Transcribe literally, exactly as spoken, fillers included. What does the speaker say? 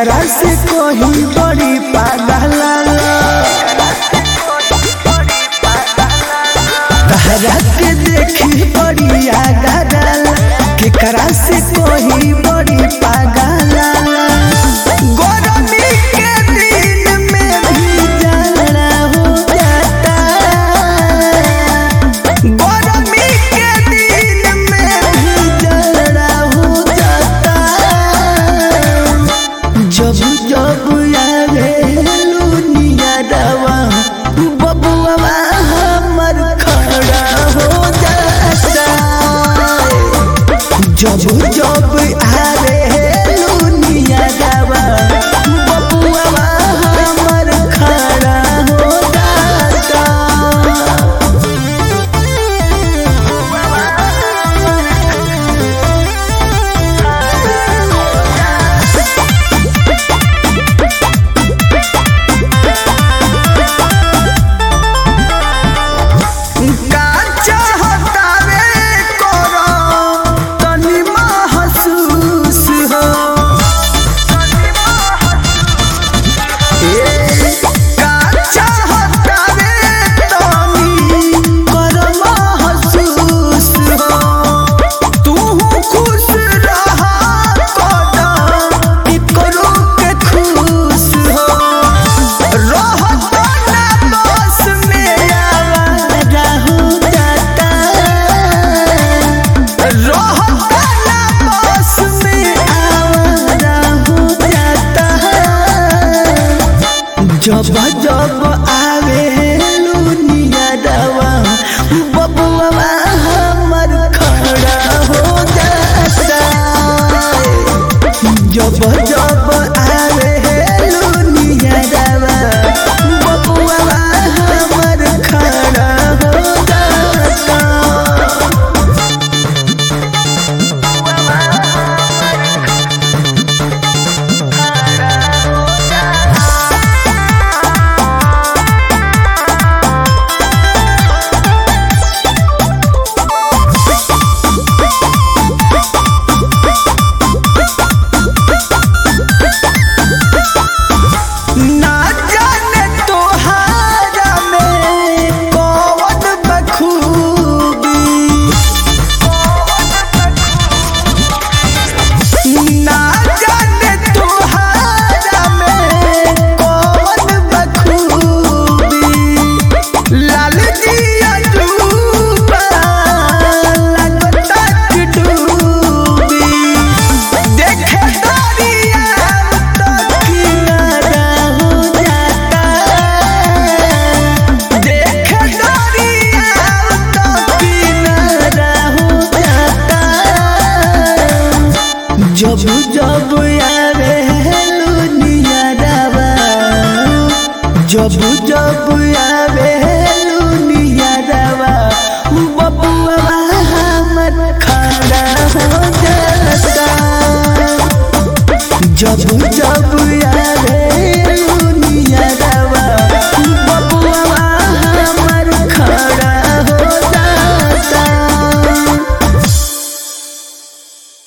केकरा से कोही बड़ी पागल तहरा के देखी बड़ी आगल केकरा से कोही बड़ी पागल गरमी के दिन में भी जाना हो जाता गरमी के दिन में भी जाना हो जाता जब जब आवे लुनिया दवा बबुआ हमर खड़ा हो जाता जब जब आवे लुनिया दवा बबुआ हमर खड़ा हो जाता जब जब आवे लुनिया दवा बबुआ हमर खड़ा हो जाता जब जब आवे लुनिया दवा बबुआ हमर खड़ा हो जाता जब जब आवे लुनिया दवा जब जब आवे